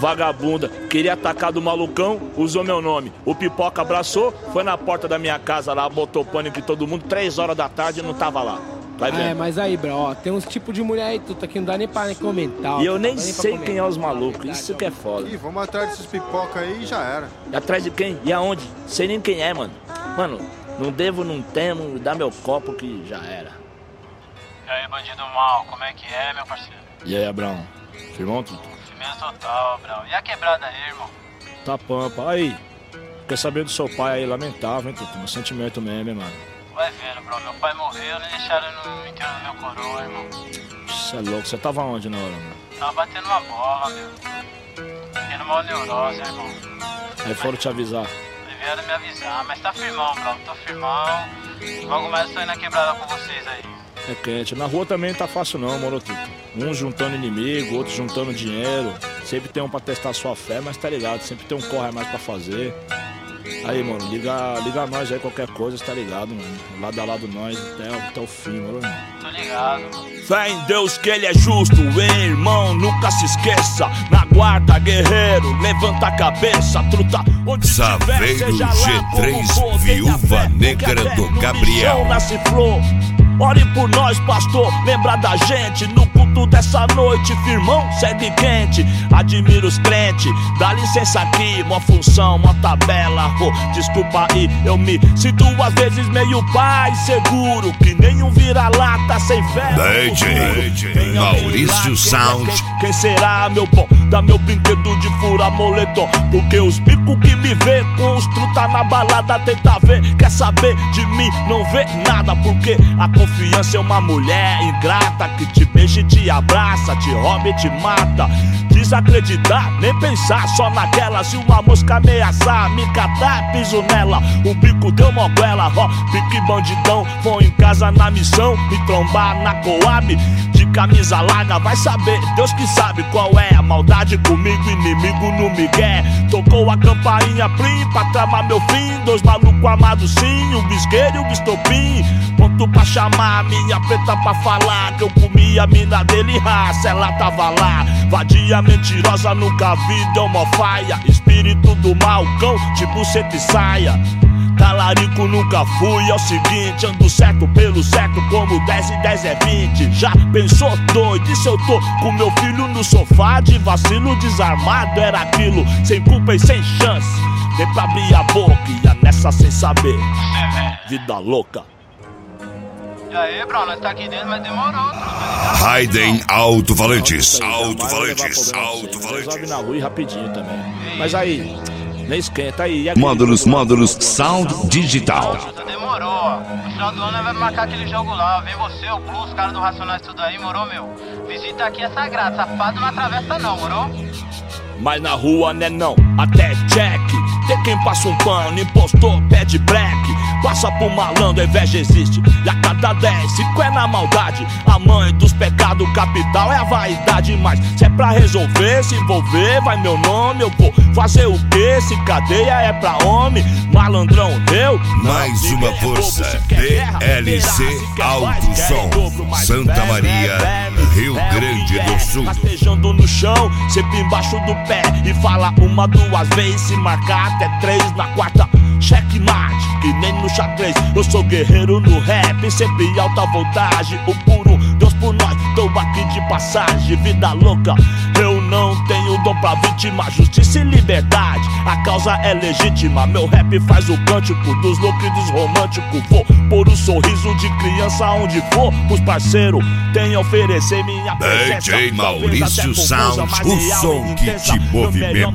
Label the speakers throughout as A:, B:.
A: vagabunda. Queria atacar do malucão, usou meu nome. O Pipoca abraçou, foi na porta da minha casa lá, botou pânico em todo mundo, 3 horas da tarde e não tava lá. Vai vendo.
B: Mas aí, bro, ó, tem uns tipos de mulher aí, tudo aqui, não dá nem pra comentar. Ó,
A: e eu nem sei quem é os malucos, isso que é foda.
C: Ih, vamos atrás desses pipoca aí e já era.
A: E atrás de quem? E aonde? Sei nem quem é, mano. Mano, não devo, não temo, dá meu copo que já era.
D: E aí, bandido mal, como é que é, meu parceiro?
A: E aí, Abrão? Firmão, tudo?
D: Firmeza total, Abrão. E a quebrada aí, irmão?
A: Tá pampa. Aí, quer saber do seu pai aí, lamentável, hein, Tutu? Meu sentimento mesmo, hein, mano.
D: Vai vendo, bro. Meu pai morreu, nem deixaram no enterro do meu coroa, irmão.
A: Você é louco, você tava onde na hora, mano?
D: Tava batendo uma bola, meu. Tendo uma neurose, irmão.
A: Aí foram te avisar.
D: Vieram me avisar, mas tá firmão, bro. Tô firmão. Logo mais eu tô indo na quebrada com vocês aí.
A: É quente. Na rua também não tá fácil não, moro, Tutu. Um juntando inimigo, outro juntando dinheiro. Sempre tem um pra testar sua fé, mas tá ligado, sempre tem um corre a mais pra fazer. Aí, mano, liga nós aí, qualquer coisa, tá ligado, mano. Lado a lado nós até o fim, mano.
D: Tô ligado, mano.
A: Fé em Deus que ele é justo, hein, irmão, nunca se esqueça. Na guarda, guerreiro, levanta a cabeça, truta. Onde
E: Saveiro G3, Viúva Negra do Gabriel.
A: Nasce flor. Ore por nós, pastor, lembra da gente. No culto dessa noite, firmão, segue quente. Admiro os crentes, dá licença aqui. Mó função, mó tabela, desculpa aí. Eu me sinto às vezes meio pai seguro, que nem um vira-lata sem fé.
E: DJ Maurício Sound.
A: Quem será, meu bom? Dá meu brinquedo de fura moletom. Porque os bicos que me vê com os truta na balada tenta ver. Quer saber de mim, não vê nada. Porque a confiança é uma mulher ingrata que te beija e te abraça, te rouba e te mata. Desacreditar, nem pensar, só naquela. Se uma mosca ameaçar, me catar, piso nela. O bico deu moguela, ó, pique bandidão. Vou em casa na missão, me trombar na Coab. De camisa larga, vai saber, Deus que sabe qual é a maldade comigo, inimigo no migué. Tocou a campainha plim pra tramar meu fim. 2 malucos amados sim, o bisqueiro e o bistopim. Ponto pra chamar a minha preta pra falar que eu comi a mina dele, raça, ela tava lá. Vadia mentirosa, nunca vi, deu mó faia. Espírito do mal, cão, tipo seta e saia. Talarico nunca fui, é o seguinte, ando certo pelo certo, como 10 e 10 é 20. Já pensou doido, e se eu tô com meu filho no sofá de vacilo desarmado? Era aquilo, sem culpa e sem chance. Nem pra abrir a boca, ia nessa sem saber. Vida louca.
D: E aí, bro, nós tá aqui dentro, mas demorou.
E: Raiden Alto-Valentes.
A: Resolve na rua e rapidinho também. Mas aí, nem esquenta aí.
E: Módulos Sound Digital.
D: Demorou, ó. No final do ano nós vamos marcar aquele jogo lá. Vem você, o Blue, os caras do Racionais, tudo aí, morou, meu? Visita aqui é sagrado, safado não atravessa não, morou?
A: Mas na rua né não, até check. Tem quem passa um pano, impostor, pede black. Passa por malandro, a inveja existe. E a cada 10, 5 é na maldade. A mãe dos pecados capital é a vaidade. Mas se é pra resolver, se envolver, vai meu nome. Eu vou fazer o quê? Se cadeia é pra homem. Malandrão, eu?
E: Mais uma força, DLC Alto Som, Santa Maria, Rio Grande do Sul.
A: Rastejando no chão, sempre embaixo do pé. E fala 1, 2 vezes, se marcar até 3. Na quarta, checkmate, que nem no xadrez. Eu sou guerreiro no rap, sempre alta voltagem. O puro, Deus por nós, tô aqui de passagem. Vida louca, eu não tenho dom pra vítima. Justiça e liberdade, a causa é legítima. Meu rap faz o cântico dos loucos e dos românticos. Vou pôr o sorriso de criança onde for. Os parceiros têm a oferecer minha presença.
E: DJ Maurício Sound, o som que te movimenta.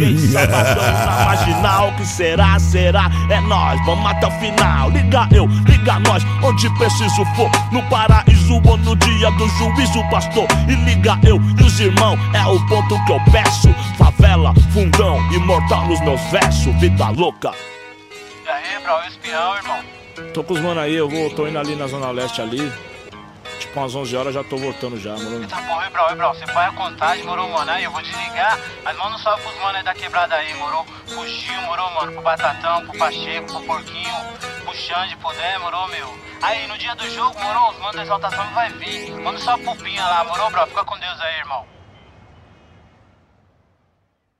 A: Na marginal, que será? É nós, vamos até o final. Liga eu, liga nós, onde preciso for. No paraíso ou no dia do juízo, pastor. E liga eu e os irmãos, é o ponto que eu peço. Favela, fundão, imortal nos meus versos. Vida louca.
D: E aí, bro, o espião, irmão?
A: Tô com os mano aí, tô indo ali na Zona Leste ali. Tipo umas 11 horas já tô voltando já, mano.
D: Eita porra, bro, você põe a contagem, morou, mano? Aí eu vou desligar, mas manda um salve pros mano aí da quebrada aí, morou? Pro Gil, morou, mano? Pro Batatão, pro Pacheco, pro Porquinho, pro Xande, pro Dé, morou, meu? Aí no dia do jogo, morou? Os manos da exaltação vai vir. Manda um salve pro Pinha lá, morou, bro? Fica com Deus aí, irmão.